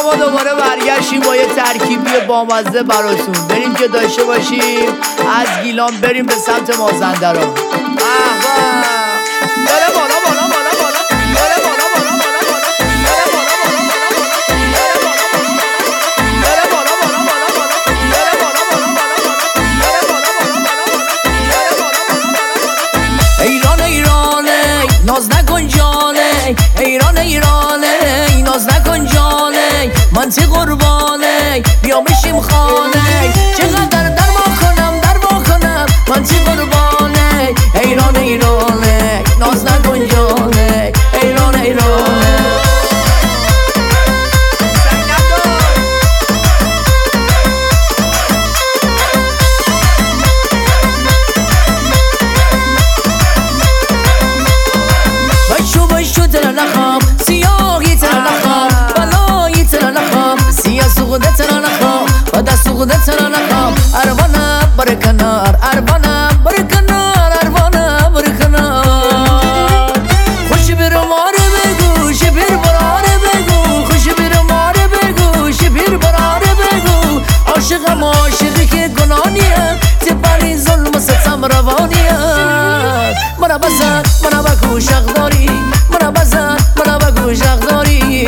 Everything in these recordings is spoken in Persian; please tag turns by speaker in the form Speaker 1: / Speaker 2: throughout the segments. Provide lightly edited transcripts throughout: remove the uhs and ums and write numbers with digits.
Speaker 1: ما دوباره برگشتیم با یه ترکیبی بامزه براتون. بریم که داشته باشیم از گیلان بریم به سمت مازندران. بره بالا بالا بالا بالا، بره بالا بالا بالا بالا، بره بالا بالا بالا بالا، بره بالا بالا بالا بالا، بره بالا بالا بالا بالا، بره بالا بالا بالا بالا، بره بالا بالا بالا بالا. ایران ایرانه ناز نکن جانه، ایران ایرانه ناز نکن جانه، من تی قربانه بیا بشیم خانه، چقدر در ما کنم من تی قربانه، ایران ایرانه ناز نکن جانه، ایران ایرانه. بشو تر نخوام سیاهی تر نخوام بلایی تر نخوام سیاه سوخده تر نخوام و دست سوخده تر نخوام. اروانم بره کنار، اروانم بره کنار، اروانم بره کنار. خوش بیر ماره بگو شبیر براره بگو، خوش بیر ماره بگو شبیر براره بگو. عاشقم عاشقی که گنانیه تبری ظلم ستم روانیه. منو بزن منو بگو شق داری، منو بزن منو بگو شق داری.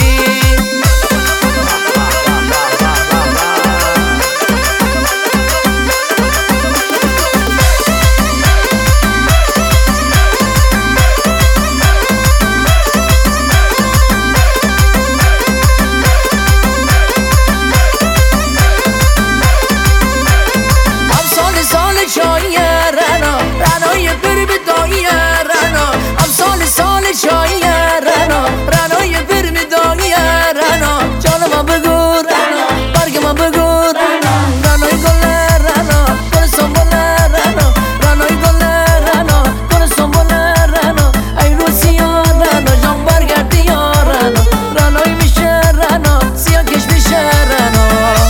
Speaker 1: چای رنا رنای بر بدای رنا، امسال سال چای رنا رنای بر بدای رنا. جانم بگو رنا، برگ من بگو رنا، رنای گل رنا گل سنبول رنا، رنای گل رنا گل سنبول رنا. ای روسیا رنا جان برگردی یا رنا، رنای میشه رنا سیاه کش میشه رنا.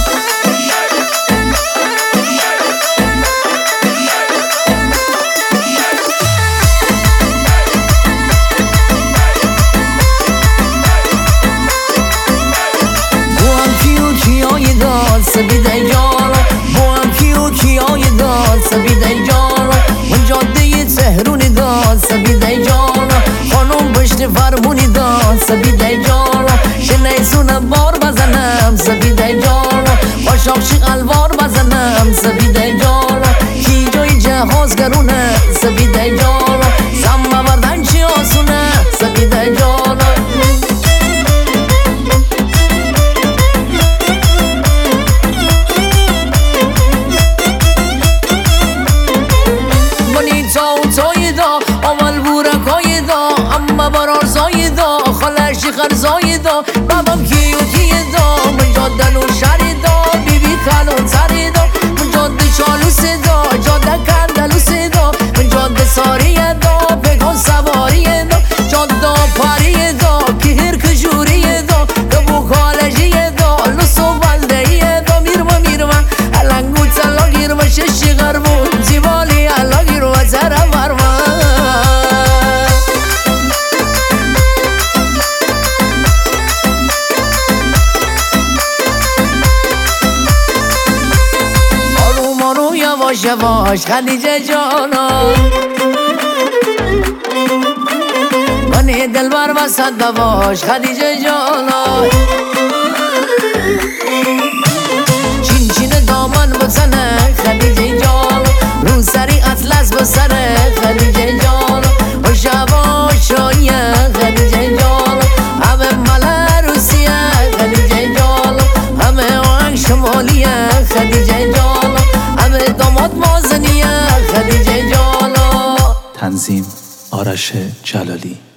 Speaker 1: سبیده جانا با هم کیو کیای داد سبیده جانا، اون جاده تهرونی داد سبیده جانا، خانم پشت فرمونی داد سبیده جانا. شنیسون بار بزنم سبیده جانا، با شاخشی الوار بزنم سبیده جانا. کی جای جهاز گرونه سبیده جانا، سم بردن چی آسونه سبیده جانا. اول بورکای دا اما برار زایدا خالشی خرزایدا بابام کیو کیدا من جاده و شری دا بیبی خالون سری دا من جاده چالوس دا جاده کندلوس دا من جاده ساری دا بگان سواری دا جاده پاری دا که هر کجوری دا دبو خالشی دا لسو بلده دا میرما الانگو تلا گیرما ششی غربون زیبالی الا گیرما زره ورما. یواش یواش خدیجه جانا من دلبر وسط دواش خدیجه جانا. چین چین دامن بزنه خدیجه جانا، رو سری اطلس بسره خدیجه جانا. خوش یواشایه خدیجه جانا، همه مل روسیه خدیجه جانا، همه آهنگ شمالیه خدیجه جانا، همه داماد مازنیه خدیجه جانا.
Speaker 2: تنظیم آرش جلالی.